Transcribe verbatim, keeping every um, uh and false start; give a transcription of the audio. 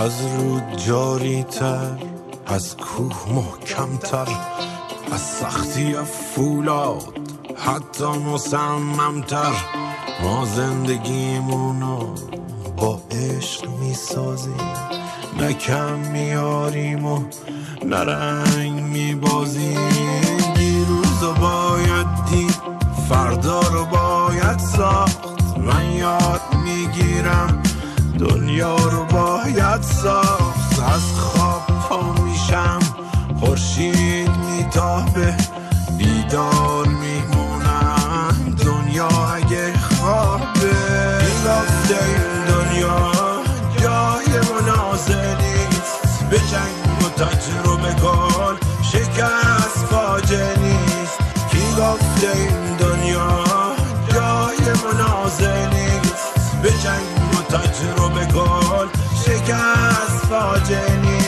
از رود جاری تر، از کوه محکم تر، از سختی فولاد حتی مصمم تر. ما زندگیمونو با عشق میسازیم، نه کم میاریم و نه رنگ میبازیم. دیروزو باید دید، فردا رو باید ساخت. من یاد میگیرم دنیا رو باید ساخت. از خواب پا میشم، خورشید میتابه، بیدار میمونم دنیا اگه خوابه. این گفته این دنیا جای منازع نیست، به جنگ و تجربه کن شکست فاجعه نیست. کی گفته این دنیا جای منازع نیست، به جنگ و تجربه کن شکست فاجعه نیست.